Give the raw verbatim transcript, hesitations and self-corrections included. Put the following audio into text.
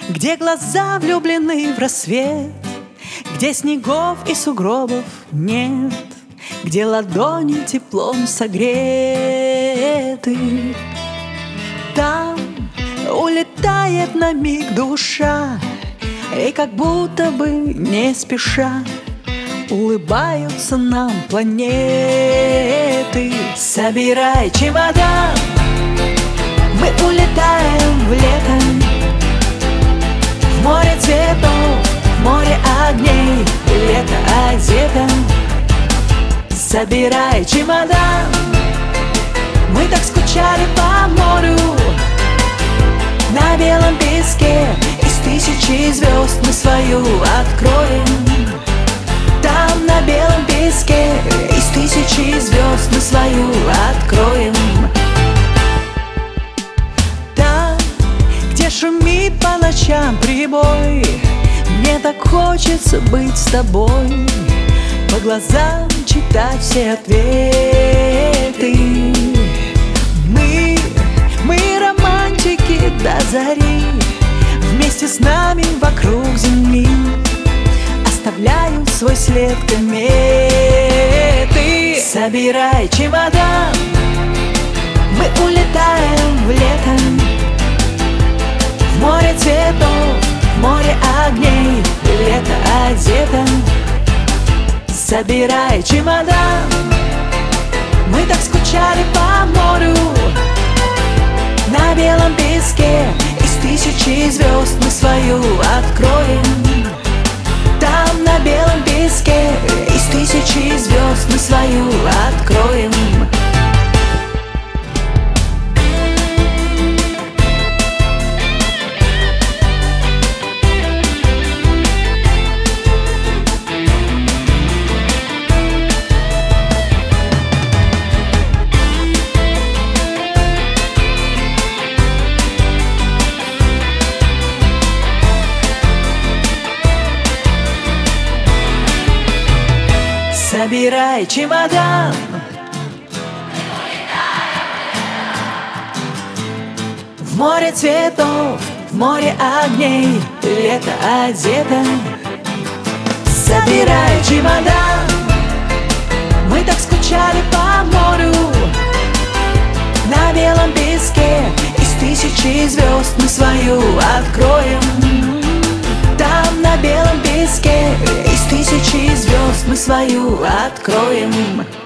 где глаза влюблены в рассвет, где снегов и сугробов нет, где ладони теплом согреты. Там улетает на миг душа, и как будто бы не спеша улыбаются нам планеты. Собирай чемодан, мы улетаем в лето, в море цветов, в море огней, лето одето. Собирай чемодан, мы так скучали по морю, на белом песке из тысячи звезд мы свою откроем. Там на белом песке из тысячи звезд мы свою откроем. Там, где шумит по ночам прибой, мне так хочется быть с тобой, по глазам читать все ответы. Мы, мы романтики до зари, вместе с нами вокруг земли оставляют свой след кометы. Собирай чемодан, мы улетаем в лето, в море цветов, в море огней, лето одето. Собирай чемодан, мы так скучали по морю, на белом песке из тысячи звезд мы свою откроем. Там на белом песке из тысячи звезд мы свою откроем. Собирай чемодан, в море цветов, в море огней, лето одето. Собирай чемодан, мы так скучали по морю, на белом песке из тысячи звезд мы свою откроем. Там на белом песке из тысячи звезд мы свою откроем.